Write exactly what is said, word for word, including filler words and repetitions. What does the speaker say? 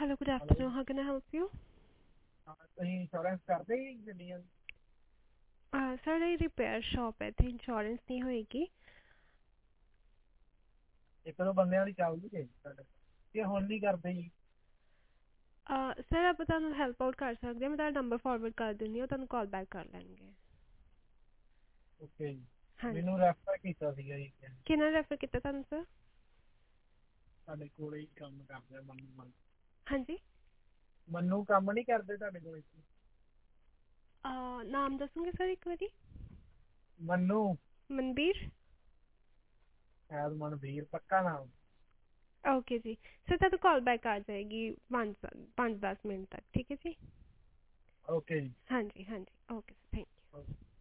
Hello, good hello afternoon. How can I help you? ਤੁਸੀਂ insurance ਕਰਦੇ ਜੀ ਗੱਡੀਆਂ ਦੀ? Uh, sir, ਇਹ ਰਿਪੇਅਰ ਸ਼ਾਪ ਹੈ ਤੇ ਇੰਸ਼ੋਰੈਂਸ ਨਹੀਂ ਹੋਏਗੀ। ਇੱਕ ਦੋ ਬੰਦਿਆਂ ਦੀ ਚੱਲਦੀ ਹੈ ਸਾਡੇ ਇਹ ਹੁਣ ਨਹੀਂ ਕਰਦੇ ਜੀ। uh, ਸਰ ਆਪਾਂ ਤੁਹਾਨੂੰ ਹੈਲਪ ਆਊਟ ਕਰ ਸਕਦੇ ਹਾਂ। ਮੈਂ ਤੁਹਾਡਾ ਨੰਬਰ ਫਾਰਵਰਡ ਕਰ ਦਿੰਦੀ ਹਾਂ, ਉਹ ਤੁਹਾਨੂੰ ਕਾਲ ਬੈਕ ਕਰ ਲੈਣਗੇ। ਓਕੇ ਜੀ, ਮੈਨੂੰ ਹਾਂਜੀ, ਰੈਫਰ ਕੀਤਾ ਸੀਗਾ ਜੀ ਕਿਸੇ ਨੇ। ਕਿਹਨਾਂ ਰੈਫਰ ਕੀਤਾ ਤੁਹਾਨੂੰ ਸਰ? ਸਾਡੇ ਕੋਲੇ ਹੀ ਕੰਮ ਕਰਦੇ ਆ ਮੰਨੂ ਮੰਨ ਹਾਂਜੀ, ਮੰਨੂ ਕੰਮ ਨਹੀਂ ਕਰਦੇ ਤੁਹਾਡੇ ਕੋਲ ਇੱਥੇ? uh, ਨਾਮ ਦੱਸੋਗੇ ਸਰ ਇੱਕ ਵਾਰੀ? ਮੰਨੂ, ਮਨਬੀਰ। ਸ਼ਾਇਦ ਮਨਵੀਰ, ਪੱਕਾ ਨਾਮ। ਓਕੇ ਜੀ ਸਰ, ਤੁਹਾਨੂੰ ਕਾਲ ਬੈਕ ਆ ਜਾਏਗੀ ਪੰਜ ਪੰਜ ਦਸ ਮਿੰਟ ਤੱਕ, ਠੀਕ ਹੈ ਜੀ। ਓਕੇ ਜੀ। ਹਾਂਜੀ ਹਾਂਜੀ, ਓਕੇ ਸਰ, ਥੈਂਕ ਯੂ।